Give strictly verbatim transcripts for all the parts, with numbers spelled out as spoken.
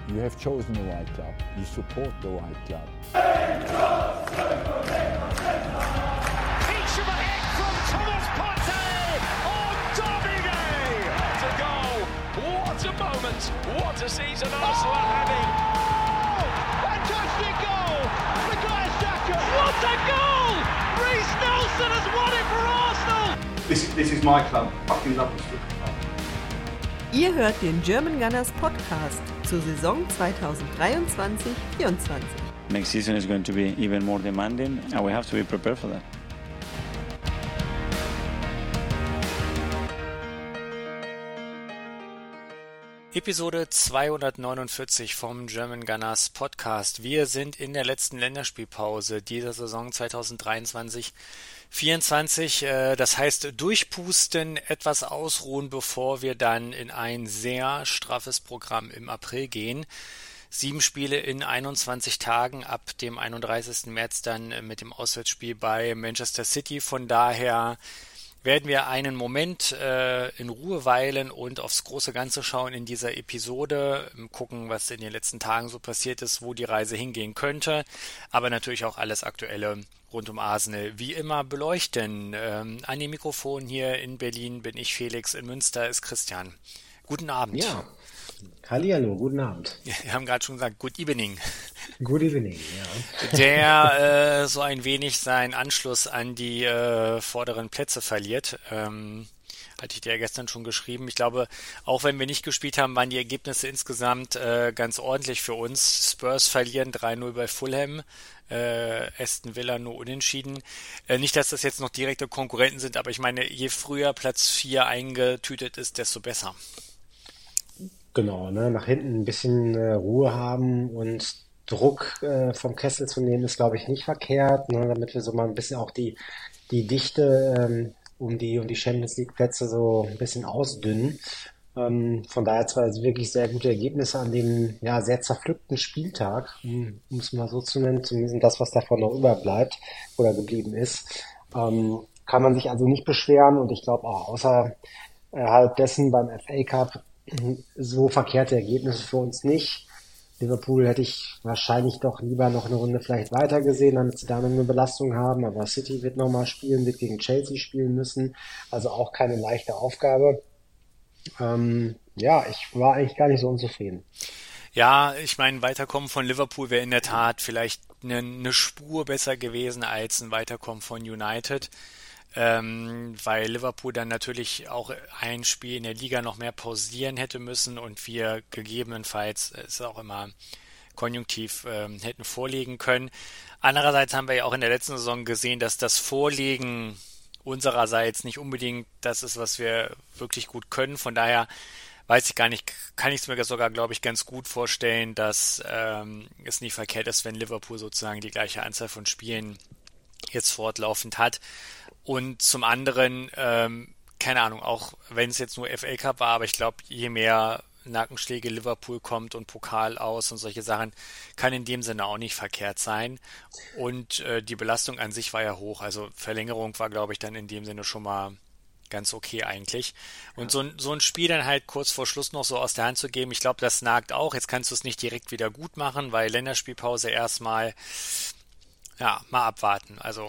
You have chosen the right club. You support the right club. Peach of a hit from Thomas Partey on Derby Day. What a goal! What a moment! What a season Arsenal are having! Oh! Fantastic goal! Bukayo Saka! What a goal! Reece Nelson has won it for Arsenal! This, this is my club. Fucking love this football club. Ihr hört den German Gunners Podcast zur Saison zweitausenddreiundzwanzig vierundzwanzig. Next season is going to be even more demanding and we have to be prepared for that. Episode zweihundertneunundvierzig vom German Gunners Podcast. Wir sind in der letzten Länderspielpause dieser Saison zweitausenddreiundzwanzig vierundzwanzig. Das heißt, durchpusten, etwas ausruhen, bevor wir dann in ein sehr straffes Programm im April gehen. Sieben Spiele in einundzwanzig Tagen, ab dem einunddreißigsten März dann mit dem Auswärtsspiel bei Manchester City. Von daher werden wir einen Moment äh, in Ruhe weilen und aufs große Ganze schauen in dieser Episode, gucken, was in den letzten Tagen so passiert ist, wo die Reise hingehen könnte, aber natürlich auch alles Aktuelle rund um Arsenal wie immer beleuchten. Ähm, an dem Mikrofon hier in Berlin bin ich Felix, in Münster ist Christian. Guten Abend. Ja, hallihallo, guten Abend. Wir haben gerade schon gesagt, good evening. Good evening, ja. Der äh, so ein wenig seinen Anschluss an die äh, vorderen Plätze verliert. Ähm, hatte ich dir ja gestern schon geschrieben. Ich glaube, auch wenn wir nicht gespielt haben, waren die Ergebnisse insgesamt äh, ganz ordentlich für uns. Spurs verlieren drei null bei Fulham, äh, Aston Villa nur unentschieden. Äh, nicht, dass das jetzt noch direkte Konkurrenten sind, aber ich meine, je früher Platz vier eingetütet ist, desto besser. Genau, ne, nach hinten ein bisschen äh, Ruhe haben und Druck äh, vom Kessel zu nehmen, ist, glaube ich, nicht verkehrt, ne, damit wir so mal ein bisschen auch die, die Dichte ähm, um die, um die Champions League Plätze so ein bisschen ausdünnen. Ähm, von daher zwar also wirklich sehr gute Ergebnisse an dem ja sehr zerpflückten Spieltag, um es mal so zu nennen, zumindest das, was davon noch überbleibt oder geblieben ist. Ähm, kann man sich also nicht beschweren und ich glaube auch außerhalb dessen beim F A Cup so verkehrte Ergebnisse für uns nicht. Liverpool hätte ich wahrscheinlich doch lieber noch eine Runde vielleicht weiter gesehen, damit sie da noch eine Belastung haben. Aber City wird nochmal spielen, wird gegen Chelsea spielen müssen. Also auch keine leichte Aufgabe. Ähm, ja, ich war eigentlich gar nicht so unzufrieden. Ja, ich meine, Weiterkommen von Liverpool wäre in der Tat vielleicht eine, eine Spur besser gewesen als ein Weiterkommen von United. Ähm, weil Liverpool dann natürlich auch ein Spiel in der Liga noch mehr pausieren hätte müssen und wir gegebenenfalls, ist auch immer konjunktiv, ähm, hätten vorlegen können. Andererseits haben wir ja auch in der letzten Saison gesehen, dass das Vorlegen unsererseits nicht unbedingt das ist, was wir wirklich gut können. Von daher weiß ich gar nicht, kann ich es mir sogar, glaube ich, ganz gut vorstellen, dass ähm, es nicht verkehrt ist, wenn Liverpool sozusagen die gleiche Anzahl von Spielen jetzt fortlaufend hat. Und zum anderen, ähm, keine Ahnung, auch wenn es jetzt nur F A Cup war, aber ich glaube, je mehr Nackenschläge Liverpool kommt und Pokal aus und solche Sachen, kann in dem Sinne auch nicht verkehrt sein. Und äh, die Belastung an sich war ja hoch. Also Verlängerung war, glaube ich, dann in dem Sinne schon mal ganz okay eigentlich. Und so, so ein Spiel dann halt kurz vor Schluss noch so aus der Hand zu geben, ich glaube, das nagt auch. Jetzt kannst du es nicht direkt wieder gut machen, weil Länderspielpause erstmal, ja, mal abwarten. Also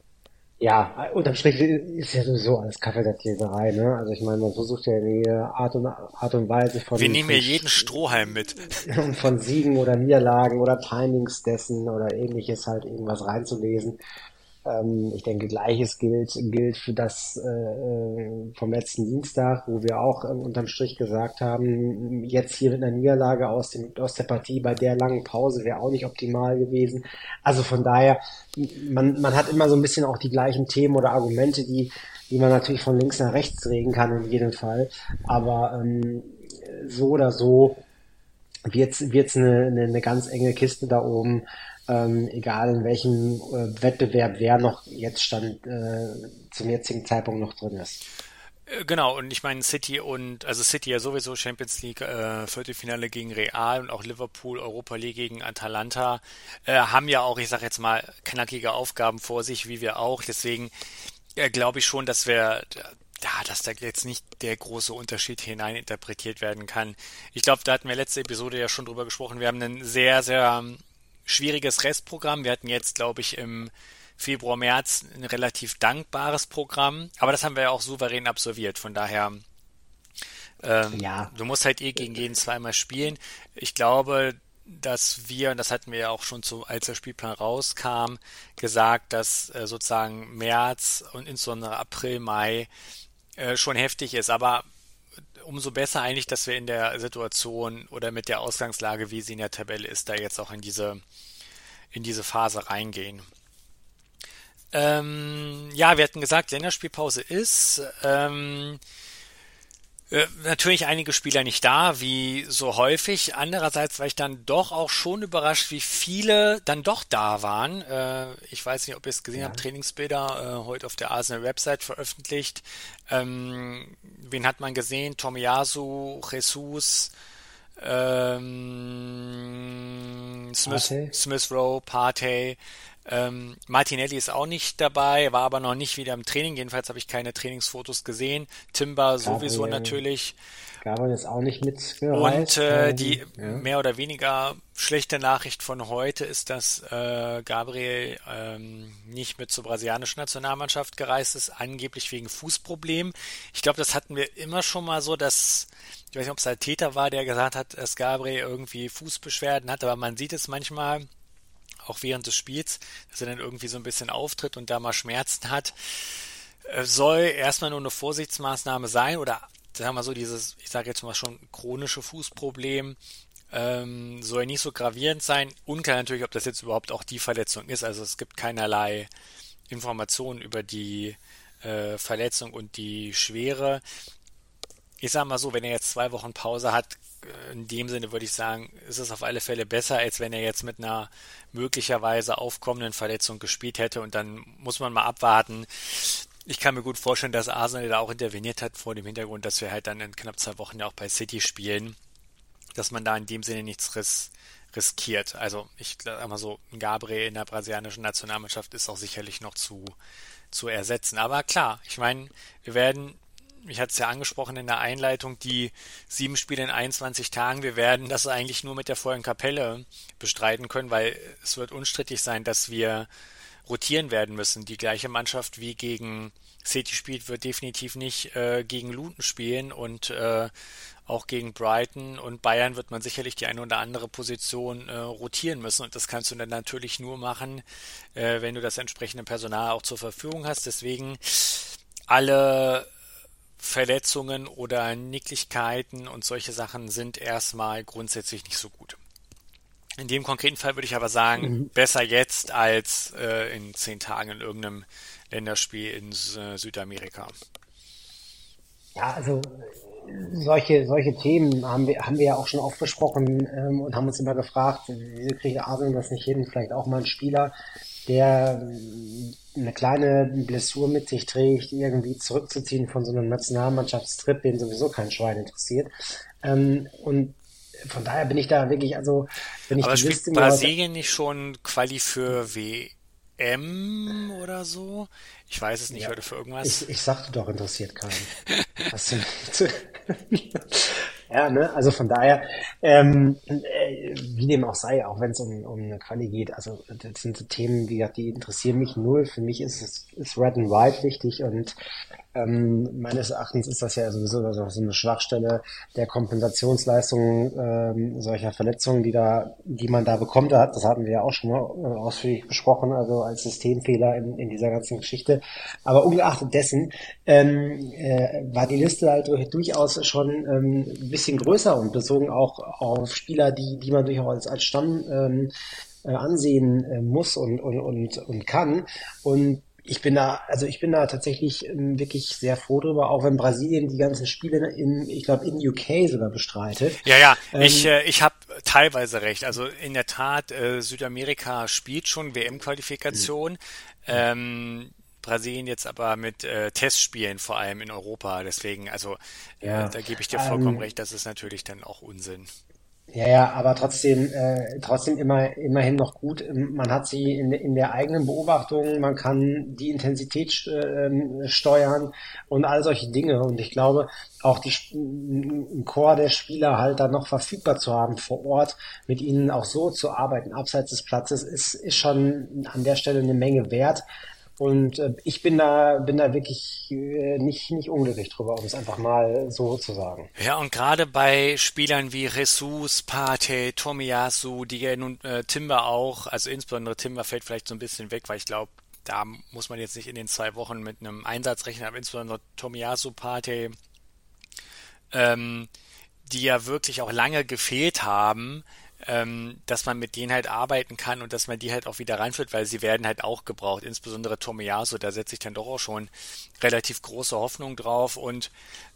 Ja, unterm Strich ist ja sowieso alles Kaffeesatzleserei, ne? Also ich meine, man versucht ja die Art und, Art und Weise von... Wir nehmen ja jeden Strohhalm mit. Von Siegen oder Niederlagen oder Timings dessen oder ähnliches halt irgendwas reinzulesen. Ähm, ich denke, Gleiches gilt, gilt für das äh, vom letzten Dienstag, wo wir auch ähm, unterm Strich gesagt haben, jetzt hier mit einer Niederlage aus dem, aus der Partie bei der langen Pause wäre auch nicht optimal gewesen. Also von daher, man, man hat immer so ein bisschen auch die gleichen Themen oder Argumente, die, die man natürlich von links nach rechts reden kann in jedem Fall. Aber ähm, so oder so wird's, wird's eine, eine, eine ganz enge Kiste da oben. Ähm, egal in welchem äh, Wettbewerb wer noch jetzt stand äh, zum jetzigen Zeitpunkt noch drin ist. Genau, und ich meine City und, also City ja sowieso Champions League äh, Viertelfinale gegen Real und auch Liverpool Europa League gegen Atalanta äh, haben ja auch, ich sag jetzt mal, knackige Aufgaben vor sich, wie wir auch. Deswegen äh, glaube ich schon, dass wir ja, dass da jetzt nicht der große Unterschied hineininterpretiert werden kann. Ich glaube, da hatten wir letzte Episode ja schon drüber gesprochen. Wir haben ein sehr, sehr schwieriges Restprogramm. Wir hatten jetzt, glaube ich, im Februar, März ein relativ dankbares Programm. Aber das haben wir ja auch souverän absolviert. Von daher, ähm, ja. du musst halt eh gegen jeden zweimal spielen. Ich glaube, dass wir, und das hatten wir ja auch schon zu, als der Spielplan rauskam, gesagt, dass äh, sozusagen März und insbesondere April, Mai äh, schon heftig ist. Aber umso besser eigentlich, dass wir in der Situation oder mit der Ausgangslage, wie sie in der Tabelle ist, da jetzt auch in diese, in diese Phase reingehen. Ähm, ja, wir hatten gesagt, Länderspielpause ist. Ähm, Äh, natürlich einige Spieler nicht da, wie so häufig. Andererseits war ich dann doch auch schon überrascht, wie viele dann doch da waren. Äh, ich weiß nicht, ob ihr es gesehen ja. habt, Trainingsbilder äh, heute auf der Arsenal-Website veröffentlicht. Ähm, wen hat man gesehen? Tomiyasu, Jesus, ähm, Smith, Smith Rowe, Partey. Ähm, Martinelli ist auch nicht dabei, war aber noch nicht wieder im Training. Jedenfalls habe ich keine Trainingsfotos gesehen. Timber sowieso Gabriel, natürlich. Gabriel ist auch nicht mitgereist. Und äh, die ja. mehr oder weniger schlechte Nachricht von heute ist, dass äh, Gabriel ähm, nicht mit zur brasilianischen Nationalmannschaft gereist ist, angeblich wegen Fußproblemen. Ich glaube, das hatten wir immer schon mal so, dass, ich weiß nicht, ob es ein Täter war, der gesagt hat, dass Gabriel irgendwie Fußbeschwerden hat, aber man sieht es manchmal auch während des Spiels, dass er dann irgendwie so ein bisschen auftritt und da mal Schmerzen hat. Soll erstmal nur eine Vorsichtsmaßnahme sein oder sagen wir mal so, dieses, ich sage jetzt mal schon chronische Fußproblem ähm, soll nicht so gravierend sein. Unklar natürlich, ob das jetzt überhaupt auch die Verletzung ist. Also es gibt keinerlei Informationen über die äh, Verletzung und die Schwere. Ich sage mal so, wenn er jetzt zwei Wochen Pause hat, in dem Sinne würde ich sagen, ist es auf alle Fälle besser, als wenn er jetzt mit einer möglicherweise aufkommenden Verletzung gespielt hätte und dann muss man mal abwarten. Ich kann mir gut vorstellen, dass Arsenal da auch interveniert hat vor dem Hintergrund, dass wir halt dann in knapp zwei Wochen ja auch bei City spielen, dass man da in dem Sinne nichts ris- riskiert. Also ich sag mal so, ein Gabriel in der brasilianischen Nationalmannschaft ist auch sicherlich noch zu, zu ersetzen. Aber klar, ich meine, wir werden, ich hatte es ja angesprochen in der Einleitung, die sieben Spiele in einundzwanzig Tagen. Wir werden das eigentlich nur mit der vollen Kapelle bestreiten können, weil es wird unstrittig sein, dass wir rotieren werden müssen. Die gleiche Mannschaft wie gegen City spielt, wird definitiv nicht äh, gegen Luton spielen und äh, auch gegen Brighton und Bayern wird man sicherlich die eine oder andere Position äh, rotieren müssen und das kannst du dann natürlich nur machen, äh, wenn du das entsprechende Personal auch zur Verfügung hast. Deswegen alle Verletzungen oder Nicklichkeiten und solche Sachen sind erstmal grundsätzlich nicht so gut. In dem konkreten Fall würde ich aber sagen, mhm. besser jetzt als äh, in zehn Tagen in irgendeinem Länderspiel in äh, Südamerika. Ja, also solche solche Themen haben wir haben wir ja auch schon oft besprochen ähm, und haben uns immer gefragt, wieso kriegt Arsenal das nicht hin? Vielleicht auch mal ein Spieler, der eine kleine Blessur mit sich trägt, irgendwie zurückzuziehen von so einem Nationalmannschaftstrip, den sowieso kein Schwein interessiert. Ähm, und von daher bin ich da wirklich, also wenn ich Aber die spielt Liste Brasilien nicht schon Quali für W M oder so? Ich weiß es nicht, ja, oder für irgendwas. Ich, ich sagte doch, interessiert keinen. Hast du nicht? Ja, ne, also von daher, ähm, äh, wie dem auch sei, auch wenn es um, um eine Quali geht, also das sind so Themen, wie gesagt, die interessieren mich null. Für mich ist es ist Red and White wichtig und ähm, meines Erachtens ist das ja sowieso so eine Schwachstelle der Kompensationsleistungen ähm, solcher Verletzungen, die da, die man da bekommt. Das hatten wir ja auch schon mal äh, ausführlich besprochen, also als Systemfehler in, in dieser ganzen Geschichte. Aber ungeachtet dessen ähm, äh, war die Liste halt durchaus schon ähm, ein bisschen größer und bezogen auch auf Spieler, die, die man durchaus als, als Stamm ähm, äh, ansehen äh, muss und, und, und, und kann. Und ich bin da, also ich bin da tatsächlich ähm, wirklich sehr froh drüber, auch wenn Brasilien die ganzen Spiele in, ich glaube, in U K sogar bestreitet. Ja, ja, ähm, ich, äh, ich habe teilweise recht. Also in der Tat, äh, Südamerika spielt schon W M-Qualifikation. Mhm. Ähm, Brasilien jetzt aber mit äh, Testspielen, vor allem in Europa. Deswegen, also ja, äh, da gebe ich dir vollkommen ähm, recht, das ist natürlich dann auch Unsinn. Ja, ja, aber trotzdem, äh, trotzdem immer, immerhin noch gut. Man hat sie in, in der eigenen Beobachtung, man kann die Intensität äh, steuern und all solche Dinge. Und ich glaube, auch die, ein Chor der Spieler halt dann noch verfügbar zu haben vor Ort, mit ihnen auch so zu arbeiten, abseits des Platzes, ist, ist schon an der Stelle eine Menge wert. Und äh, ich bin da, bin da wirklich äh, nicht, nicht unglücklich drüber, um es einfach mal so zu sagen. Ja, und gerade bei Spielern wie Jesus, Partey, Tomiyasu, die ja nun äh, Timber auch, also insbesondere Timber fällt vielleicht so ein bisschen weg, weil ich glaube, da muss man jetzt nicht in den zwei Wochen mit einem Einsatz rechnen, aber insbesondere Tomiyasu, Partey, ähm, die ja wirklich auch lange gefehlt haben, ähm, dass man mit denen halt arbeiten kann und dass man die halt auch wieder reinführt, weil sie werden halt auch gebraucht, insbesondere Tomiyasu, da setze ich dann doch auch schon relativ große Hoffnung drauf. Und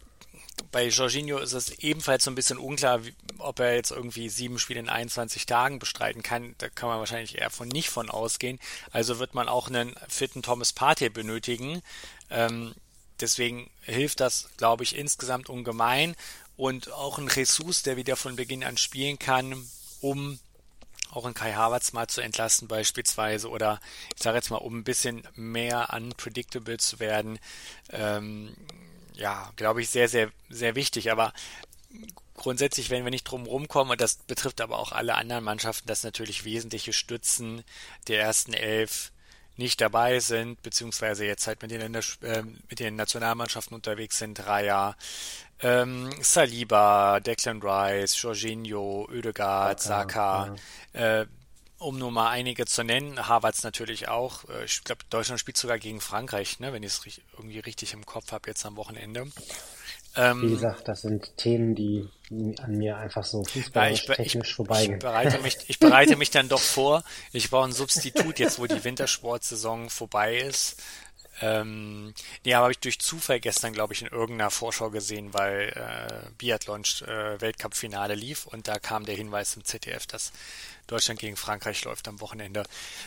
bei Jorginho ist es ebenfalls so ein bisschen unklar, wie, ob er jetzt irgendwie sieben Spiele in einundzwanzig Tagen bestreiten kann. Da kann man wahrscheinlich eher von nicht von ausgehen. Also wird man auch einen fitten Thomas Partey benötigen. Ähm, deswegen hilft das, glaube ich, insgesamt ungemein. Und auch ein Jesus, der wieder von Beginn an spielen kann, um auch einen Kai Havertz mal zu entlasten beispielsweise, oder ich sage jetzt mal, um ein bisschen mehr unpredictable zu werden. Ähm, ja, glaube ich, sehr, sehr, sehr wichtig. Aber grundsätzlich, wenn wir nicht drum rumkommen, und das betrifft aber auch alle anderen Mannschaften, dass natürlich wesentliche Stützen der ersten Elf nicht dabei sind, beziehungsweise jetzt halt mit den, Länder, äh, mit den Nationalmannschaften unterwegs sind, Raya, ähm, Saliba, Declan Rice, Jorginho, Ødegaard, Saka, ja. äh, um nur mal einige zu nennen, Havertz natürlich auch. Ich glaube, Deutschland spielt sogar gegen Frankreich, ne, wenn ich es irgendwie richtig im Kopf habe, jetzt am Wochenende. Ähm, Wie gesagt, das sind Themen, die an mir einfach so fußballerisch ja, ich, technisch ich, vorbeigehen. Ich bereite, mich, ich bereite mich dann doch vor. Ich brauche ein Substitut jetzt, wo die Wintersportsaison vorbei ist. Ähm, nee, aber habe ich durch Zufall gestern, glaube ich, in irgendeiner Vorschau gesehen, weil äh, Biathlon äh, Weltcup-Finale lief und da kam der Hinweis im Z D F, dass Deutschland gegen Frankreich läuft am Wochenende.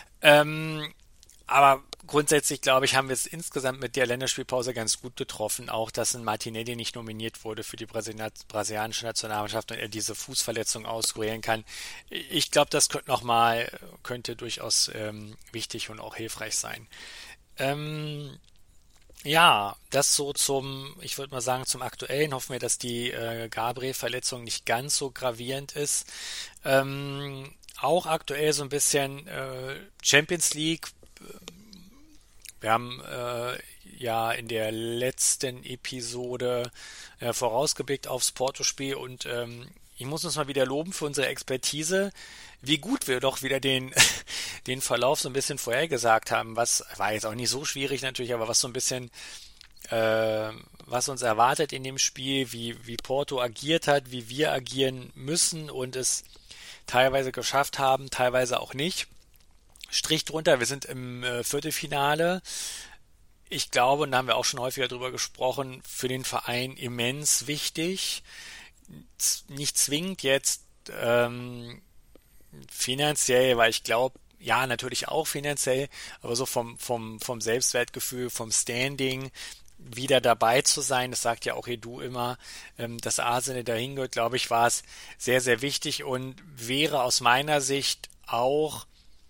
Ähm, aber grundsätzlich, glaube ich, haben wir es insgesamt mit der Länderspielpause ganz gut getroffen. Auch, dass ein Martinelli nicht nominiert wurde für die brasilianische Nationalmannschaft und er diese Fußverletzung auskurieren kann. Ich glaube, das könnte noch mal, könnte durchaus ähm, wichtig und auch hilfreich sein. Ähm, ja, das so zum, ich würde mal sagen, zum Aktuellen. Hoffen wir, dass die äh, Gabriel-Verletzung nicht ganz so gravierend ist. Ähm, auch aktuell so ein bisschen äh, Champions League. Wir haben äh, ja in der letzten Episode äh, vorausgeblickt aufs Porto-Spiel und ähm, ich muss uns mal wieder loben für unsere Expertise, wie gut wir doch wieder den, den Verlauf so ein bisschen vorhergesagt haben. Was war jetzt auch nicht so schwierig natürlich, aber was so ein bisschen, äh, was uns erwartet in dem Spiel, wie, wie Porto agiert hat, wie wir agieren müssen und es teilweise geschafft haben, teilweise auch nicht. Strich drunter, wir sind im äh, Viertelfinale. Ich glaube, und da haben wir auch schon häufiger drüber gesprochen, für den Verein immens wichtig. Z- nicht zwingend jetzt ähm, finanziell, weil ich glaube, ja, natürlich auch finanziell, aber so vom, vom, vom Selbstwertgefühl, vom Standing, wieder dabei zu sein, das sagt ja auch Edu immer, ähm, dass Arsenal dahin gehört, glaube ich, war es sehr, sehr wichtig und wäre aus meiner Sicht auch,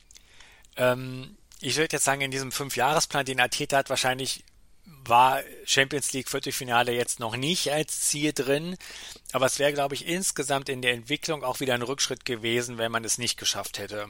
ähm, ich würde jetzt sagen, in diesem Fünfjahresplan, den Arteta hat, wahrscheinlich war Champions League Viertelfinale jetzt noch nicht als Ziel drin, aber es wäre, glaube ich, insgesamt in der Entwicklung auch wieder ein Rückschritt gewesen, wenn man es nicht geschafft hätte.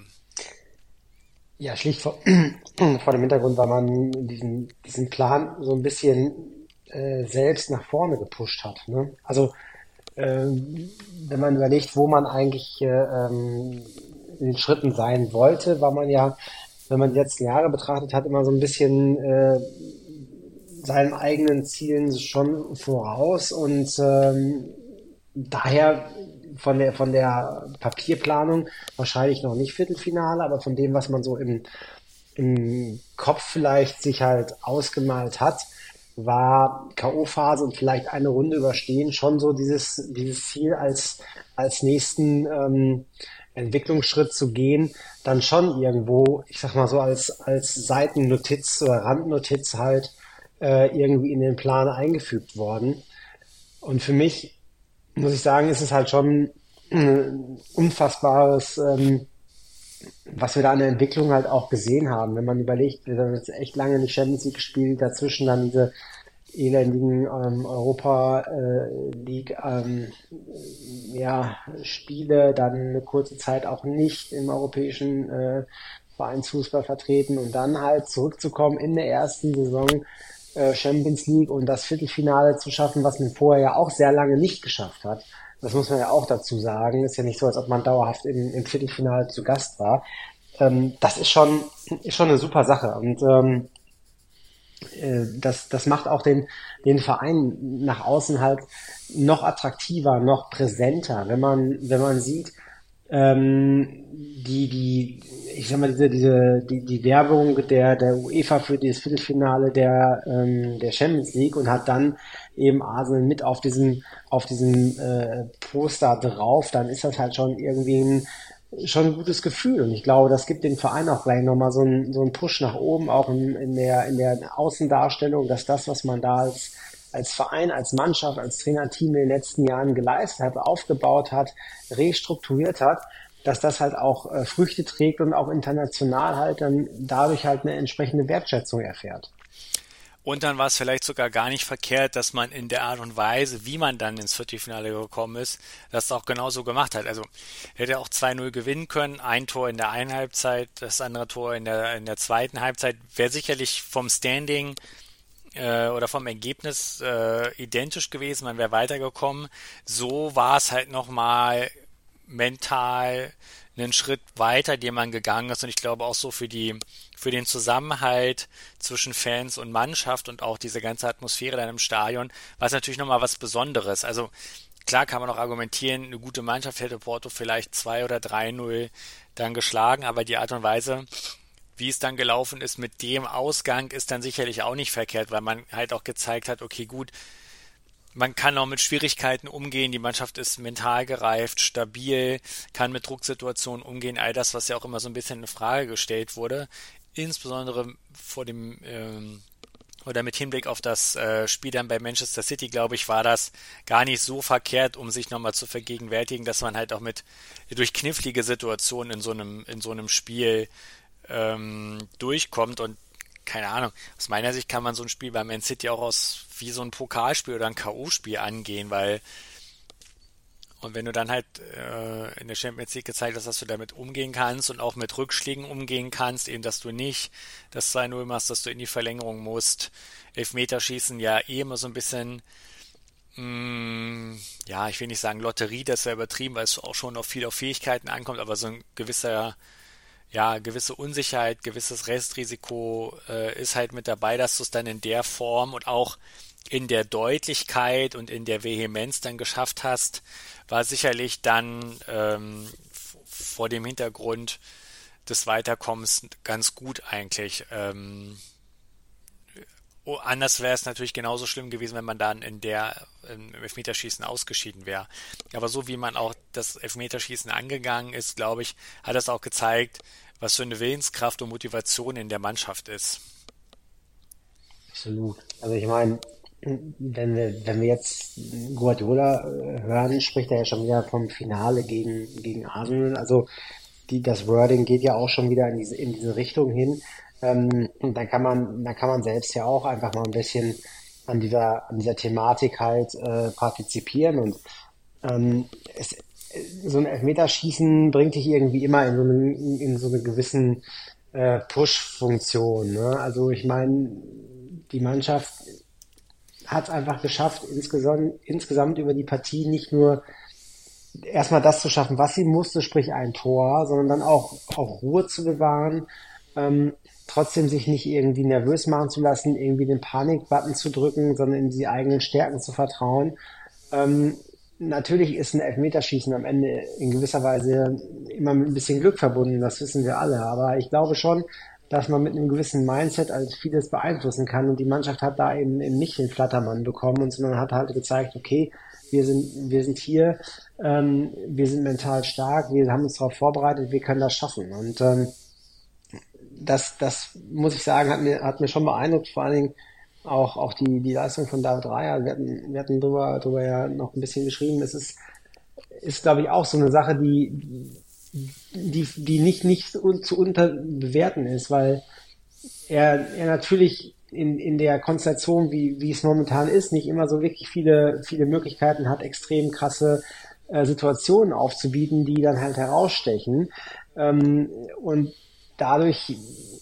Ja, schlicht vor, vor dem Hintergrund, weil man diesen, diesen Plan so ein bisschen äh, selbst nach vorne gepusht hat. Ne? Also äh, wenn man überlegt, wo man eigentlich äh, ähm, in den Schritten sein wollte, war man ja, wenn man die letzten Jahre betrachtet hat, immer so ein bisschen äh, seinen eigenen Zielen schon voraus und ähm, daher von der von der Papierplanung wahrscheinlich noch nicht Viertelfinale, aber von dem, was man so im, im Kopf vielleicht sich halt ausgemalt hat, war K O-Phase und vielleicht eine Runde überstehen schon so dieses dieses Ziel als als nächsten ähm, Entwicklungsschritt zu gehen, dann schon irgendwo, ich sag mal so als als Seitennotiz oder Randnotiz halt äh, irgendwie in den Plan eingefügt worden. Und für mich muss ich sagen, ist es halt schon ein unfassbares, ähm, was wir da an der Entwicklung halt auch gesehen haben. Wenn man überlegt, wir haben jetzt echt lange nicht Champions League gespielt, dazwischen dann diese elendigen ähm, Europa äh, League ähm, ja, Spiele, dann eine kurze Zeit auch nicht im europäischen äh, Vereinsfußball vertreten und dann halt zurückzukommen in der ersten Saison äh, Champions League und das Viertelfinale zu schaffen, was man vorher ja auch sehr lange nicht geschafft hat. Das muss man ja auch dazu sagen. Ist ja nicht so, als ob man dauerhaft im, im Viertelfinale zu Gast war. Ähm, das ist schon, ist schon eine super Sache. Und ähm, äh, das, das macht auch den, den Verein nach außen halt noch attraktiver, noch präsenter. Wenn man, wenn man sieht, ähm, die, die, ich sag mal, diese, diese, die, die Werbung der, der UEFA für dieses Viertelfinale der, ähm, der Champions League und hat dann eben Arsenal mit auf diesem, auf diesem, äh, Poster drauf, dann ist das halt schon irgendwie ein, schon ein gutes Gefühl. Und ich glaube, das gibt dem Verein auch gleich nochmal so einen, so einen Push nach oben, auch in, in der, in der Außendarstellung, dass das, was man da als, als Verein, als Mannschaft, als Trainerteam in den letzten Jahren geleistet hat, aufgebaut hat, restrukturiert hat, dass das halt auch äh, Früchte trägt und auch international halt dann dadurch halt eine entsprechende Wertschätzung erfährt. Und dann war es vielleicht sogar gar nicht verkehrt, dass man in der Art und Weise, wie man dann ins Viertelfinale gekommen ist, das auch genauso gemacht hat. Also hätte auch zwei null gewinnen können, ein Tor in der einen Halbzeit, das andere Tor in der in der zweiten Halbzeit, wäre sicherlich vom Standing äh, oder vom Ergebnis äh, identisch gewesen, man wäre weitergekommen. So war es halt nochmal mental einen Schritt weiter, den man gegangen ist, und ich glaube auch so für die für den Zusammenhalt zwischen Fans und Mannschaft und auch diese ganze Atmosphäre dann im Stadion war es natürlich nochmal was Besonderes. Also klar kann man auch argumentieren, eine gute Mannschaft hätte Porto vielleicht zwei oder drei null dann geschlagen, aber die Art und Weise, wie es dann gelaufen ist mit dem Ausgang, ist dann sicherlich auch nicht verkehrt, weil man halt auch gezeigt hat, okay gut, man kann auch mit Schwierigkeiten umgehen, die Mannschaft ist mental gereift, stabil, kann mit Drucksituationen umgehen, all das, was ja auch immer so ein bisschen in Frage gestellt wurde, insbesondere vor dem ähm, oder mit Hinblick auf das äh, Spiel dann bei Manchester City, glaube ich, war das gar nicht so verkehrt, um sich nochmal zu vergegenwärtigen, dass man halt auch mit durch knifflige Situationen in so einem in so einem Spiel ähm, durchkommt. Und keine Ahnung, aus meiner Sicht kann man so ein Spiel bei Man City auch aus wie so ein Pokalspiel oder ein K O-Spiel angehen, weil und wenn du dann halt äh, in der Champions League gezeigt hast, dass du damit umgehen kannst und auch mit Rückschlägen umgehen kannst, eben dass du nicht das zwei null machst, dass du in die Verlängerung musst, Elfmeterschießen ja eh immer so ein bisschen mh, ja, ich will nicht sagen Lotterie, das wäre übertrieben, weil es auch schon noch viel auf Fähigkeiten ankommt, aber so ein gewisser ja, gewisse Unsicherheit, gewisses Restrisiko äh, ist halt mit dabei, dass du es dann in der Form und auch in der Deutlichkeit und in der Vehemenz dann geschafft hast, war sicherlich dann ähm, vor dem Hintergrund des Weiterkommens ganz gut eigentlich. Ähm, oh, anders wäre es natürlich genauso schlimm gewesen, wenn man dann in der im Elfmeterschießen ausgeschieden wäre. Aber so wie man auch das Elfmeterschießen angegangen ist, glaube ich, hat es auch gezeigt, was für eine Willenskraft und Motivation in der Mannschaft ist. Absolut. Also ich meine, wenn wir, wenn wir jetzt Guardiola hören, spricht er ja schon wieder vom Finale gegen, gegen Arsenal. Also die, das Wording geht ja auch schon wieder in diese, in diese Richtung hin. Ähm, und dann kann man, dann kann man selbst ja auch einfach mal ein bisschen an dieser, an dieser Thematik halt äh, partizipieren. Und ähm, es, so ein Elfmeterschießen bringt dich irgendwie immer in so eine, in so eine gewissen äh, Push-Funktion. Ne? Also ich meine, die Mannschaft hat es einfach geschafft, insgesamt, insgesamt über die Partie nicht nur erstmal das zu schaffen, was sie musste, sprich ein Tor, sondern dann auch, auch Ruhe zu bewahren, ähm, trotzdem sich nicht irgendwie nervös machen zu lassen, irgendwie den Panik-Button zu drücken, sondern in die eigenen Stärken zu vertrauen. Ähm, natürlich ist ein Elfmeterschießen am Ende in gewisser Weise immer mit ein bisschen Glück verbunden, das wissen wir alle, aber ich glaube schon, dass man mit einem gewissen Mindset als vieles beeinflussen kann, und die Mannschaft hat da eben, eben nicht den Flattermann bekommen, und sondern hat halt gezeigt, okay, wir sind wir sind hier, ähm, wir sind mental stark, wir haben uns darauf vorbereitet, wir können das schaffen, und ähm, das das muss ich sagen, hat mir hat mir schon beeindruckt, vor allen Dingen auch auch die die Leistung von David Raya. Wir hatten wir hatten drüber drüber ja noch ein bisschen geschrieben. Es ist ist, glaube ich, auch so eine Sache, die, die, die nicht, nicht zu unterbewerten ist, weil er, er natürlich in, in der Konstellation, wie, wie es momentan ist, nicht immer so wirklich viele, viele Möglichkeiten hat, extrem krasse äh, Situationen aufzubieten, die dann halt herausstechen. Ähm, und dadurch,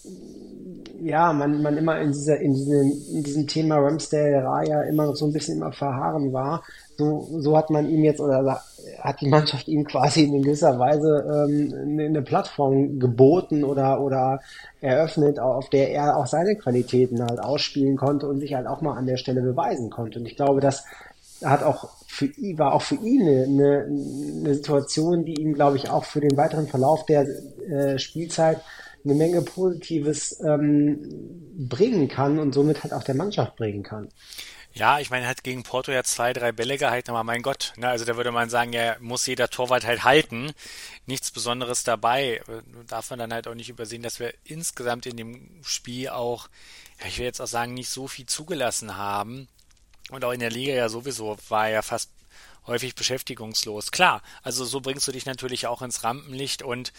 ja, man, man immer in dieser, in diesem, in diesem Thema Ramsdale Raya immer noch so ein bisschen immer verharren war. So, so hat man ihm jetzt, oder hat die Mannschaft ihm quasi in gewisser Weise ähm, eine, eine Plattform geboten oder, oder eröffnet, auf der er auch seine Qualitäten halt ausspielen konnte und sich halt auch mal an der Stelle beweisen konnte. Und ich glaube, das hat auch für ihn, war auch für ihn eine, eine, eine Situation, die ihm, glaube ich, auch für den weiteren Verlauf der äh, Spielzeit eine Menge Positives ähm, bringen kann und somit halt auch der Mannschaft bringen kann. Ja, ich meine, er hat gegen Porto ja zwei, drei Bälle gehalten, aber mein Gott, ne, also da würde man sagen, ja, muss jeder Torwart halt halten. Nichts Besonderes dabei. Darf man dann halt auch nicht übersehen, dass wir insgesamt in dem Spiel auch, ja, ich will jetzt auch sagen, nicht so viel zugelassen haben. Und auch in der Liga ja sowieso war er ja fast häufig beschäftigungslos. Klar, also so bringst du dich natürlich auch ins Rampenlicht und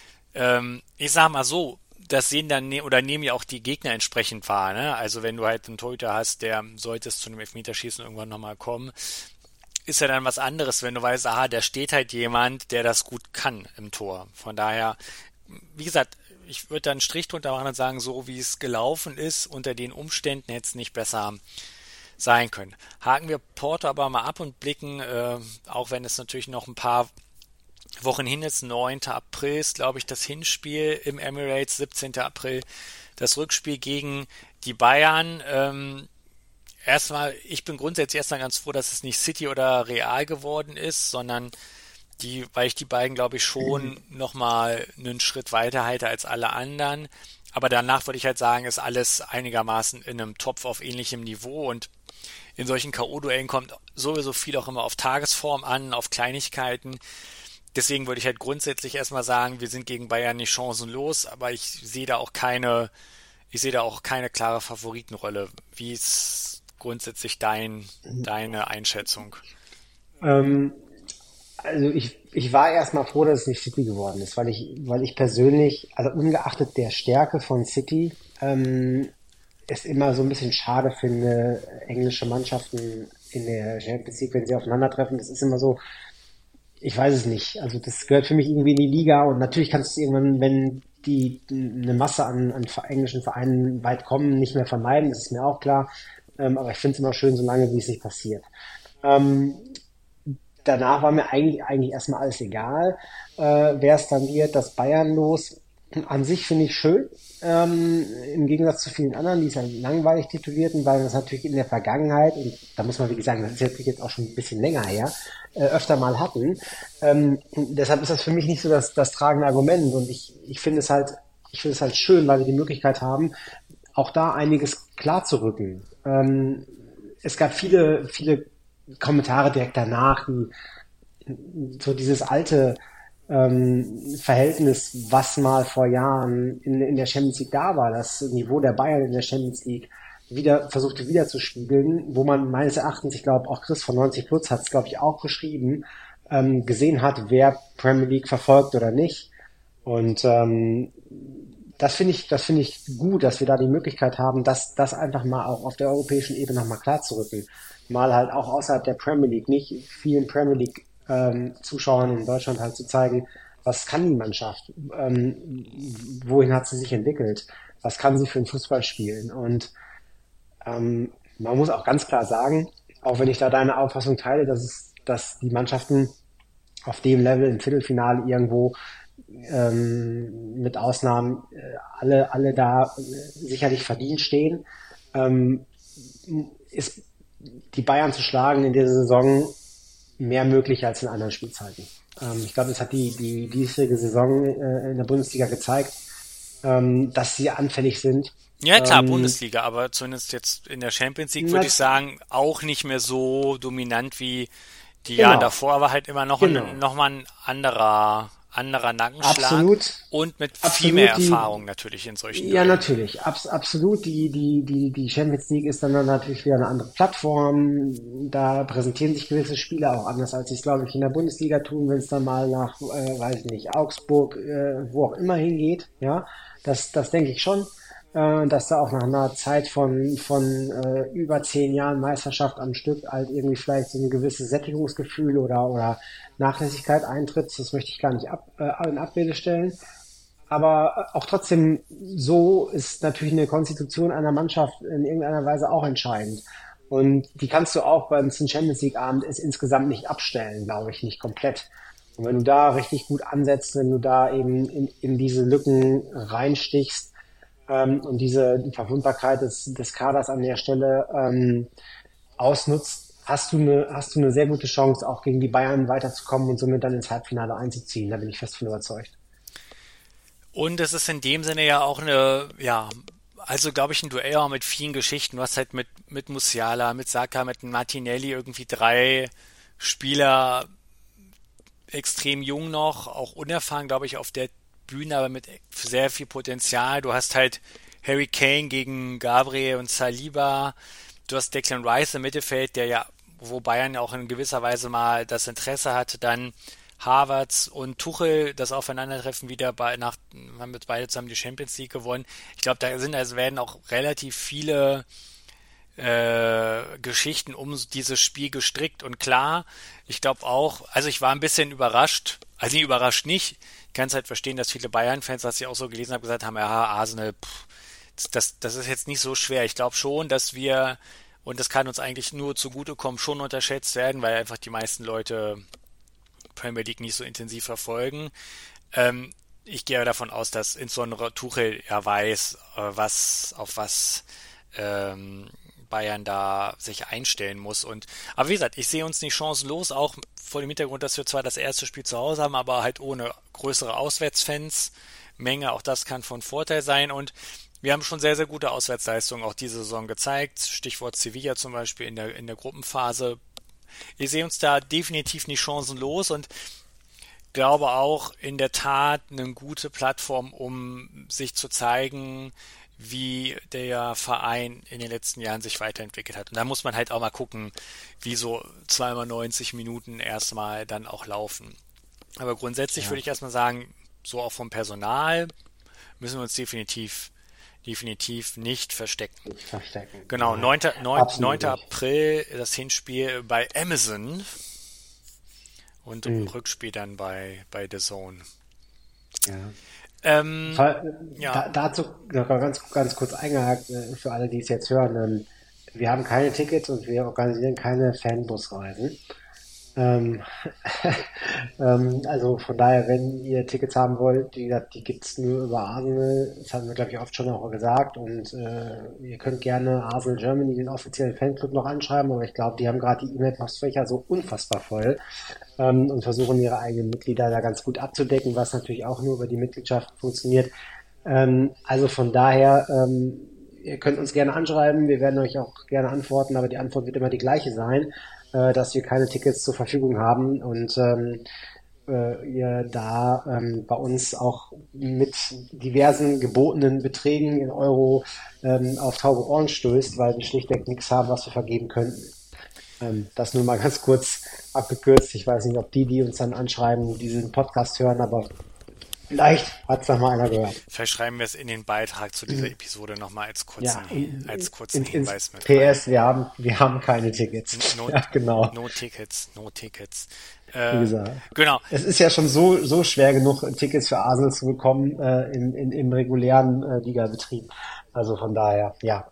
ähm, ich sag mal so, das sehen dann ne- oder nehmen ja auch die Gegner entsprechend wahr, ne? Also wenn du halt einen Torhüter hast, der sollte es zu einem Elfmeterschießen irgendwann nochmal kommen, ist ja dann was anderes, wenn du weißt, aha, da steht halt jemand, der das gut kann im Tor. Von daher, wie gesagt, ich würde da einen Strich drunter machen und sagen, so wie es gelaufen ist, unter den Umständen hätte es nicht besser sein können. Haken wir Porto aber mal ab und blicken, äh, auch wenn es natürlich noch ein paar Wochen hin ist, neunten April ist, glaube ich, das Hinspiel im Emirates, siebzehnten April das Rückspiel gegen die Bayern. Ähm, erstmal, ich bin grundsätzlich erstmal ganz froh, dass es nicht City oder Real geworden ist, sondern die, weil ich die beiden, glaube ich, schon nochmal einen Schritt weiter halte als alle anderen. Aber danach würde ich halt sagen, ist alles einigermaßen in einem Topf auf ähnlichem Niveau und in solchen K O-Duellen kommt sowieso viel auch immer auf Tagesform an, auf Kleinigkeiten. Deswegen würde ich halt grundsätzlich erstmal sagen, wir sind gegen Bayern nicht chancenlos, aber ich sehe da auch keine, ich sehe da auch keine klare Favoritenrolle. Wie ist grundsätzlich dein, deine Einschätzung? Ähm, also ich, ich war erstmal froh, dass es nicht City geworden ist, weil ich, weil ich persönlich, also ungeachtet der Stärke von City, ähm, es immer so ein bisschen schade finde, englische Mannschaften in der Champions League, wenn sie aufeinandertreffen, das ist immer so, ich weiß es nicht. Also das gehört für mich irgendwie in die Liga und natürlich kannst du irgendwann, wenn die eine Masse an, an englischen Vereinen weit kommen, nicht mehr vermeiden, das ist mir auch klar. Ähm, aber ich finde es immer schön, solange wie es nicht passiert. Ähm, danach war mir eigentlich eigentlich erstmal alles egal, äh, wer es dann wird, das Bayern los. An sich finde ich schön, ähm, im Gegensatz zu vielen anderen, die es halt langweilig titulierten, weil das natürlich in der Vergangenheit, und da muss man wie gesagt, das ist jetzt, jetzt auch schon ein bisschen länger her, äh, öfter mal hatten. Ähm, deshalb ist das für mich nicht so das, das tragende Argument und ich, ich finde es halt, ich finde es halt schön, weil wir die Möglichkeit haben, auch da einiges klarzurücken. Ähm, es gab viele, viele Kommentare direkt danach, die so dieses alte ähm, Verhältnis, was mal vor Jahren in, in der Champions League da war, das Niveau der Bayern in der Champions League wieder versuchte wiederzuspiegeln, wo man meines Erachtens, ich glaube auch Chris von neunzig Plus hat es glaube ich auch geschrieben, ähm, gesehen hat, wer Premier League verfolgt oder nicht. Und ähm, das finde ich, das finde ich gut, dass wir da die Möglichkeit haben, das, das einfach mal auch auf der europäischen Ebene nochmal klar zu rücken. Mal halt auch außerhalb der Premier League, nicht vielen Premier League ähm, Zuschauern in Deutschland halt zu zeigen, was kann die Mannschaft, ähm, wohin hat sie sich entwickelt, was kann sie für einen Fußball spielen. Und ähm, man muss auch ganz klar sagen, auch wenn ich da deine Auffassung teile, dass es, dass die Mannschaften auf dem Level im Viertelfinale irgendwo ähm, mit Ausnahmen äh, alle alle da äh, sicherlich verdient stehen, ähm, ist die Bayern zu schlagen in dieser Saison mehr möglich als in anderen Spielzeiten. Ähm, ich glaube, das hat die die diesjährige Saison äh, in der Bundesliga gezeigt, ähm, dass sie anfällig sind. Ja klar, ähm, Bundesliga, aber zumindest jetzt in der Champions League würde ich sagen, auch nicht mehr so dominant wie die genau. Jahre davor, aber halt immer noch genau. ein, noch mal ein anderer anderer Nackenschlag Absolut. und mit Absolut viel mehr die, Erfahrung natürlich in solchen Ja, Duellen. natürlich. Abs absolut. Die, die, die, die Champions League ist dann, dann natürlich wieder eine andere Plattform. Da präsentieren sich gewisse Spieler auch anders, als sie es, glaube ich, in der Bundesliga tun, wenn es dann mal nach, äh, weiß ich nicht, Augsburg, äh, wo auch immer hingeht. Ja, das, das denke ich schon, äh, dass da auch nach einer Zeit von, von äh, über zehn Jahren Meisterschaft am Stück halt irgendwie vielleicht so ein gewisses Sättigungsgefühl oder, oder Nachlässigkeit eintritt. Das möchte ich gar nicht ab, äh, in Abrede stellen. Aber auch trotzdem, so ist natürlich eine Konstitution einer Mannschaft in irgendeiner Weise auch entscheidend. Und die kannst du auch beim Champions League Abend ist insgesamt nicht abstellen, glaube ich, nicht komplett. Und wenn du da richtig gut ansetzt, wenn du da eben in, in diese Lücken reinstichst ähm, und diese die Verwundbarkeit des, des Kaders an der Stelle ähm, ausnutzt, hast du eine hast du eine sehr gute Chance, auch gegen die Bayern weiterzukommen und somit dann ins Halbfinale einzuziehen. Da bin ich fest von überzeugt. Und es ist in dem Sinne ja auch eine, ja, also glaube ich ein Duell auch mit vielen Geschichten. Du hast halt mit, mit Musiala, mit Saka, mit Martinelli irgendwie drei Spieler extrem jung noch, auch unerfahren, glaube ich, auf der Bühne, aber mit sehr viel Potenzial. Du hast halt Harry Kane gegen Gabriel und Saliba. Du hast Declan Rice im Mittelfeld, der ja, wo Bayern ja auch in gewisser Weise mal das Interesse hatte, dann Havertz und Tuchel, das Aufeinandertreffen wieder bei, nach, haben jetzt beide zusammen die Champions League gewonnen. Ich glaube, da sind, also werden auch relativ viele äh, Geschichten um dieses Spiel gestrickt und klar, ich glaube auch, also ich war ein bisschen überrascht, also nicht überrascht nicht, ich kann es halt verstehen, dass viele Bayern-Fans, was ich auch so gelesen habe, gesagt haben, ja, Arsenal, pff, das, das ist jetzt nicht so schwer. Ich glaube schon, dass wir, und das kann uns eigentlich nur zugutekommen, schon unterschätzt werden, weil einfach die meisten Leute Premier League nicht so intensiv verfolgen. Ähm, ich gehe davon aus, dass insbesondere Tuchel ja weiß, äh, was, auf was ähm, Bayern da sich einstellen muss. Und, aber wie gesagt, ich sehe uns nicht chancenlos, auch vor dem Hintergrund, dass wir zwar das erste Spiel zu Hause haben, aber halt ohne größere Auswärtsfans. Menge, auch das kann von Vorteil sein. Und wir haben schon sehr, sehr gute Auswärtsleistungen auch diese Saison gezeigt. Stichwort Sevilla zum Beispiel in der, in der Gruppenphase. Ich sehe uns da definitiv nicht chancenlos und glaube auch in der Tat eine gute Plattform, um sich zu zeigen, wie der Verein in den letzten Jahren sich weiterentwickelt hat. Und da muss man halt auch mal gucken, wie so zweimal neunzig Minuten erstmal dann auch laufen. Aber grundsätzlich ja. würde ich erstmal sagen, so auch vom Personal müssen wir uns definitiv definitiv nicht verstecken. Nicht verstecken. Genau, neunter April das Hinspiel bei Amazon und im mhm. Rückspiel dann bei, bei The Zone. Ja. Ähm, Fall, ja. Da, dazu noch ganz, ganz kurz eingehakt, für alle, die es jetzt hören. Wir haben keine Tickets und wir organisieren keine Fanbusreisen. Ähm, ähm, also von daher, wenn ihr Tickets haben wollt, wie gesagt, die gibt's nur über Arsenal. Das haben wir, glaube ich, oft schon auch gesagt. Und äh, ihr könnt gerne Arsenal Germany, den offiziellen Fanclub, noch anschreiben. Aber ich glaube, die haben gerade die E-Mail-Postfächer so unfassbar voll ähm, und versuchen ihre eigenen Mitglieder da ganz gut abzudecken, was natürlich auch nur über die Mitgliedschaft funktioniert. Ähm, also von daher, ähm, ihr könnt uns gerne anschreiben. Wir werden euch auch gerne antworten, aber die Antwort wird immer die gleiche sein, dass wir keine Tickets zur Verfügung haben und ähm, äh, ihr da ähm, bei uns auch mit diversen gebotenen Beträgen in Euro ähm, auf taube Ohren stößt, weil wir schlichtweg nichts haben, was wir vergeben könnten. Ähm, das nur mal ganz kurz abgekürzt. Ich weiß nicht, ob die, die uns dann anschreiben, diesen Podcast hören, aber vielleicht hat es noch mal einer gehört. Vielleicht schreiben wir es in den Beitrag zu dieser Episode nochmal als kurzen, ja, in, als kurzen in, Hinweis mit P S, wir haben, wir haben keine Tickets. No, ja, genau. No Tickets, no Tickets. Äh, Wie gesagt. Genau. Es ist ja schon so, so schwer genug, Tickets für Arsenal zu bekommen äh, in, in, im regulären äh, Ligabetrieb. Also von daher, ja.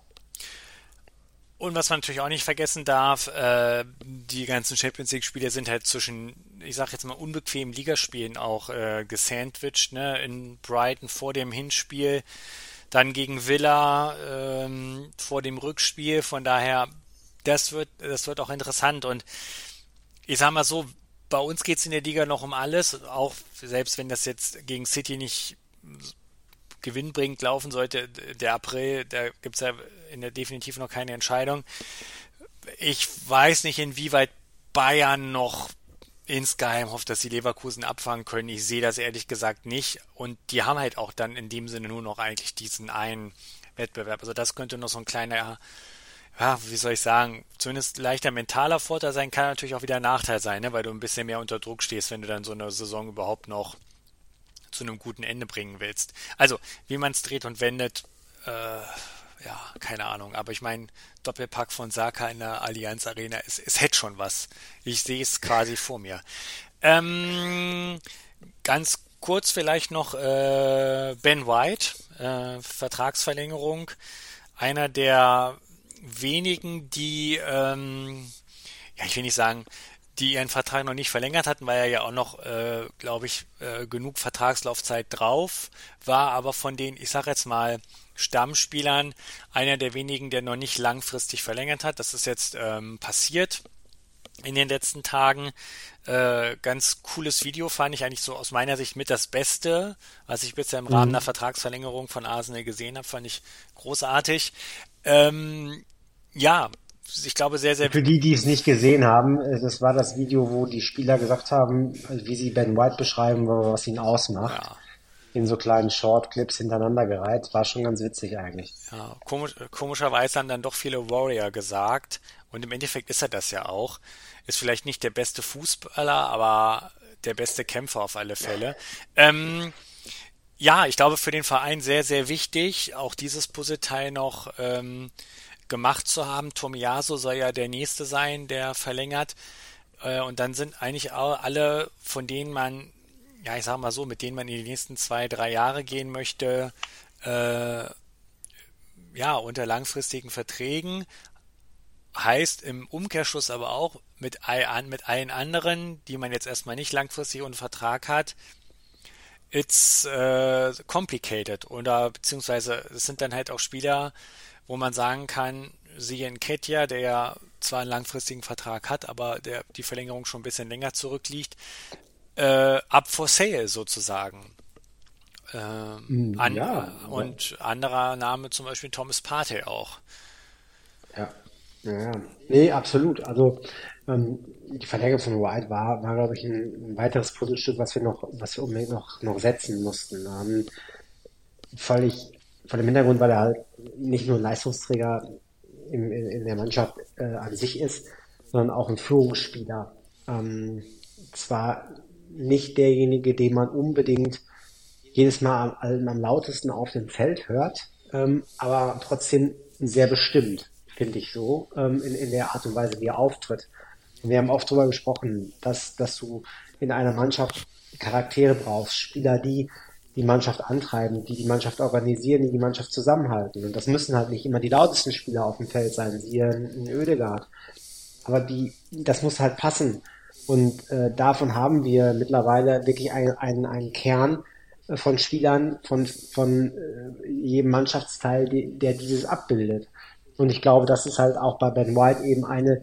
Und was man natürlich auch nicht vergessen darf, äh, die ganzen Champions League-Spiele sind halt zwischen, ich sag jetzt mal, unbequemen Ligaspielen auch äh, gesandwiched, ne? In Brighton vor dem Hinspiel, dann gegen Villa ähm, vor dem Rückspiel. Von daher, das wird, das wird auch interessant. Und ich sag mal so, bei uns geht's in der Liga noch um alles, auch selbst wenn das jetzt gegen City nicht gewinnbringend laufen sollte, der April, da gibt's ja in der definitiv noch keine Entscheidung. Ich weiß nicht, inwieweit Bayern noch insgeheim hofft, dass sie Leverkusen abfangen können. Ich sehe das ehrlich gesagt nicht. Und die haben halt auch dann in dem Sinne nur noch eigentlich diesen einen Wettbewerb. Also das könnte noch so ein kleiner, ja, wie soll ich sagen, zumindest leichter mentaler Vorteil sein, kann natürlich auch wieder ein Nachteil sein, ne? Weil du ein bisschen mehr unter Druck stehst, wenn du dann so eine Saison überhaupt noch zu einem guten Ende bringen willst. Also, wie man es dreht und wendet, äh, ja, keine Ahnung. Aber ich meine, Doppelpack von Saka in der Allianz Arena, es, es hätte schon was. Ich sehe es quasi vor mir. Ähm, ganz kurz vielleicht noch äh, Ben White, äh, Vertragsverlängerung. Einer der wenigen, die, ähm, ja, ich will nicht sagen, die ihren Vertrag noch nicht verlängert hatten, weil er ja auch noch, äh, glaube ich, äh, genug Vertragslaufzeit drauf war, aber von den, ich sag jetzt mal, Stammspielern, einer der wenigen, der noch nicht langfristig verlängert hat. Das ist jetzt ähm, passiert in den letzten Tagen. Äh, ganz cooles Video, fand ich eigentlich so aus meiner Sicht mit das Beste, was ich bisher im Rahmen Mhm. der Vertragsverlängerung von Arsenal gesehen habe, fand ich großartig. Ähm, ja, ich glaube sehr, sehr Für die, die es nicht gesehen haben, äh, das war das Video, wo die Spieler gesagt haben, wie sie Ben White beschreiben, was ihn ausmacht. ja, In so kleinen Short-Clips hintereinander gereiht. War schon ganz witzig eigentlich. ja, komisch, komischerweise haben dann doch viele Warrior gesagt und im Endeffekt ist er das ja auch. Ist vielleicht nicht der beste Fußballer, aber der beste Kämpfer auf alle Fälle. Ähm, ja, ich glaube für den Verein sehr, sehr wichtig, auch dieses Puzzleteil noch ähm, gemacht zu haben. Tomiyasu soll ja der nächste sein, der verlängert. Äh, und dann sind eigentlich auch alle, von denen man, ja, ich sag mal so, mit denen man in die nächsten zwei, drei Jahre gehen möchte, äh, ja, unter langfristigen Verträgen. Heißt im Umkehrschluss aber auch mit, all, mit allen anderen, die man jetzt erstmal nicht langfristig unter Vertrag hat, it's äh, complicated. Oder beziehungsweise es sind dann halt auch Spieler, wo man sagen kann, siehe Nketiah, der ja zwar einen langfristigen Vertrag hat, aber der die Verlängerung schon ein bisschen länger zurückliegt, äh, up for sale sozusagen. Ähm, an, Ja, und anderer Name zum Beispiel Thomas Partey auch. ja. Ja, nee, absolut. Also ähm, die Verlängerung von White war, war glaube ich, ein, ein weiteres Puzzlestück, was wir noch, was wir unbedingt noch, noch setzen mussten. Ähm, völlig vor dem Hintergrund, weil er halt nicht nur Leistungsträger in, in, in der Mannschaft äh, an sich ist, sondern auch ein Führungsspieler. Ähm, zwar nicht derjenige, den man unbedingt jedes Mal am, am lautesten auf dem Feld hört, ähm, aber trotzdem sehr bestimmt, finde ich so, ähm, in, in der Art und Weise, wie er auftritt. Und wir haben oft darüber gesprochen, dass, dass du in einer Mannschaft Charaktere brauchst, Spieler, die die Mannschaft antreiben, die die Mannschaft organisieren, die die Mannschaft zusammenhalten. Und das müssen halt nicht immer die lautesten Spieler auf dem Feld sein, siehe ein Oedegaard. Aber die, das muss halt passen. Und äh, davon haben wir mittlerweile wirklich einen, einen, einen Kern äh, von Spielern, von, von äh, jedem Mannschaftsteil, die, der dieses abbildet. Und ich glaube, das ist halt auch bei Ben White eben eine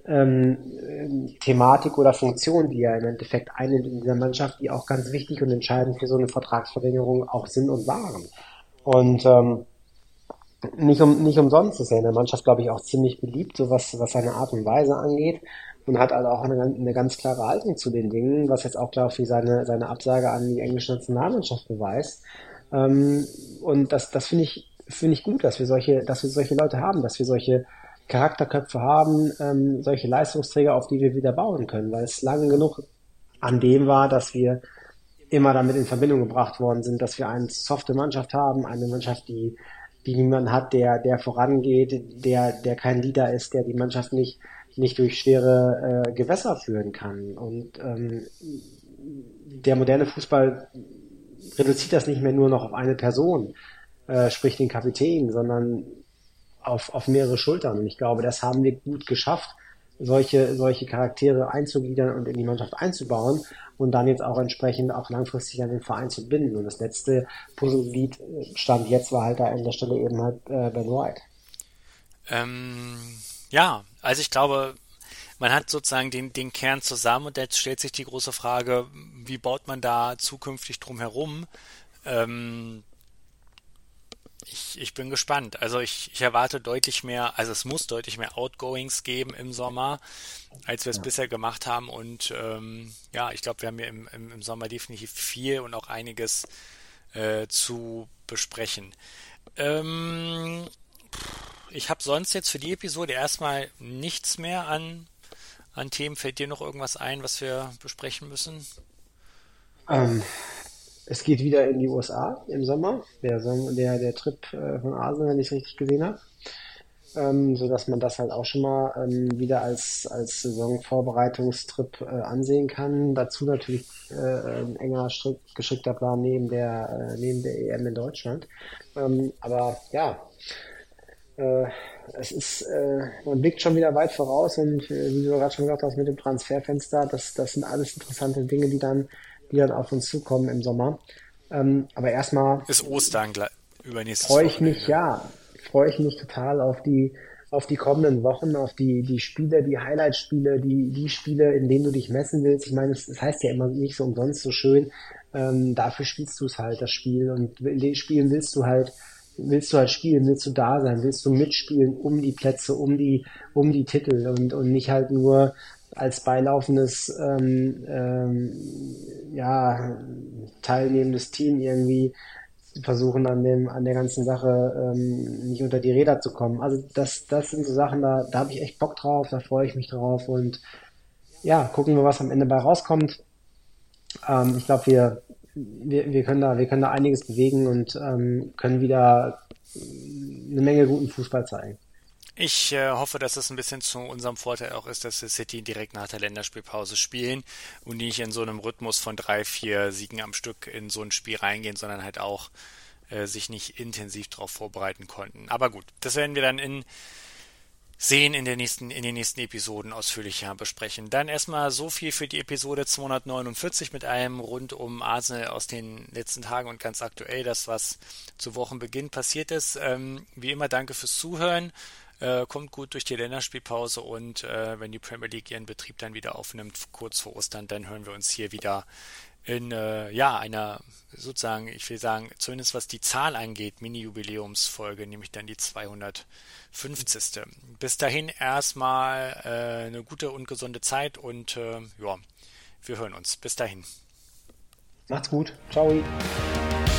ähm, Thematik oder Funktion, die er im Endeffekt einnimmt in dieser Mannschaft, die auch ganz wichtig und entscheidend für so eine Vertragsverlängerung auch sind und waren. Und ähm, nicht, um, nicht umsonst ist er in der Mannschaft, glaube ich, auch ziemlich beliebt, so was, was seine Art und Weise angeht, und hat also auch eine, eine ganz klare Haltung zu den Dingen, was jetzt auch, glaube ich, seine, seine Absage an die englische Nationalmannschaft beweist. Ähm, und das, das finde ich finde ich gut, dass wir solche, dass wir solche Leute haben, dass wir solche Charakterköpfe haben, ähm, solche Leistungsträger, auf die wir wieder bauen können, weil es lange genug an dem war, dass wir immer damit in Verbindung gebracht worden sind, dass wir eine softe Mannschaft haben, eine Mannschaft, die, die niemanden hat, der, der vorangeht, der, der kein Leader ist, der die Mannschaft nicht, nicht durch schwere äh, Gewässer führen kann. Und ähm, der moderne Fußball reduziert das nicht mehr nur noch auf eine Person, sprich den Kapitän, sondern auf, auf mehrere Schultern. Und ich glaube, das haben wir gut geschafft, solche, solche Charaktere einzugliedern und in die Mannschaft einzubauen und dann jetzt auch entsprechend auch langfristig an den Verein zu binden. Und das letzte Puzzleglied stand jetzt, war halt da an der Stelle eben halt äh, Ben White. Ähm, ja, also ich glaube, man hat sozusagen den, den Kern zusammen und jetzt stellt sich die große Frage, wie baut man da zukünftig drum herum? Ähm, Ich, ich bin gespannt. Also ich, ich erwarte deutlich mehr, also es muss deutlich mehr Outgoings geben im Sommer, als wir es ja. bisher gemacht haben. Und ähm, ja, ich glaube, wir haben ja im, im, im Sommer definitiv viel und auch einiges äh, zu besprechen. Ähm, ich habe sonst jetzt für die Episode erstmal nichts mehr an, an Themen. Fällt dir noch irgendwas ein, was wir besprechen müssen? Ähm. Es geht wieder in die U S A im Sommer, der, der, der Trip äh, von Arsenal, wenn ich es richtig gesehen habe, ähm, sodass man das halt auch schon mal ähm, wieder als, als Saisonvorbereitungstrip äh, ansehen kann. Dazu natürlich äh, ein enger, strikt, geschickter Plan neben der, äh, neben der E M in Deutschland. Ähm, aber ja, äh, es ist, äh, man blickt schon wieder weit voraus und äh, wie du gerade schon gesagt hast mit dem Transferfenster, das, das sind alles interessante Dinge, die dann die dann auf uns zukommen im Sommer. Ähm, aber erstmal ist Ostern übernächstes freue ich mich, ja, freue ich mich total auf die auf die kommenden Wochen, auf die die Spiele, die Highlight-Spiele, die die Spiele, in denen du dich messen willst. Ich meine, es das heißt ja immer nicht so umsonst so schön. Ähm, dafür spielst du es halt, das Spiel. Und in den Spielen willst du halt willst du halt spielen, willst du da sein, willst du mitspielen um die Plätze, um die um die Titel und und nicht halt nur als beilaufendes ähm, ähm, ja, teilnehmendes Team irgendwie versuchen an dem an der ganzen Sache ähm, nicht unter die Räder zu kommen. Also das das sind so Sachen, da da habe ich echt Bock drauf, da freue ich mich drauf und ja, gucken wir, was am Ende bei rauskommt. Ähm, ich glaube, wir, wir wir können da wir können da einiges bewegen und ähm, können wieder eine Menge guten Fußball zeigen. Ich äh, hoffe, dass es ein bisschen zu unserem Vorteil auch ist, dass wir City direkt nach der Länderspielpause spielen und nicht in so einem Rhythmus von drei, vier Siegen am Stück in so ein Spiel reingehen, sondern halt auch äh, sich nicht intensiv darauf vorbereiten konnten. Aber gut, das werden wir dann in sehen in, der nächsten, in den nächsten Episoden ausführlicher besprechen. Dann erstmal so viel für die Episode zweihundertneunundvierzig mit einem rund um Arsenal aus den letzten Tagen und ganz aktuell das, was zu Wochenbeginn passiert ist. Ähm, wie immer, danke fürs Zuhören. Äh, kommt gut durch die Länderspielpause und äh, wenn die Premier League ihren Betrieb dann wieder aufnimmt, kurz vor Ostern, dann hören wir uns hier wieder in äh, ja einer sozusagen, ich will sagen, zumindest was die Zahl angeht, Mini-Jubiläumsfolge, nämlich dann die zweihundertfünfzigste. Bis dahin erstmal äh, eine gute und gesunde Zeit und äh, ja, wir hören uns. Bis dahin. Macht's gut. Ciao.